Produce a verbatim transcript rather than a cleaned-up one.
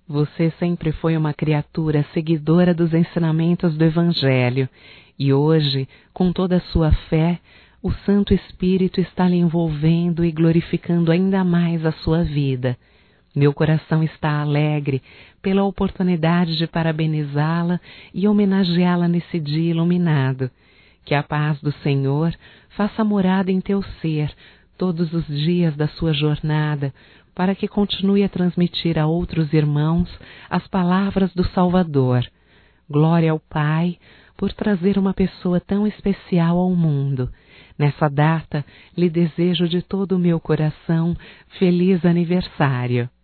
Você sempre foi uma criatura seguidora dos ensinamentos do Evangelho e hoje, com toda a sua fé, o Santo Espírito está lhe envolvendo e glorificando ainda mais a sua vida. Meu coração está alegre pela oportunidade de parabenizá-la e homenageá-la nesse dia iluminado. Que a paz do Senhor faça morada em teu ser todos os dias da sua jornada, para que continue a transmitir a outros irmãos as palavras do Salvador. Glória ao Pai por trazer uma pessoa tão especial ao mundo. Nessa data, lhe desejo de todo o meu coração feliz aniversário.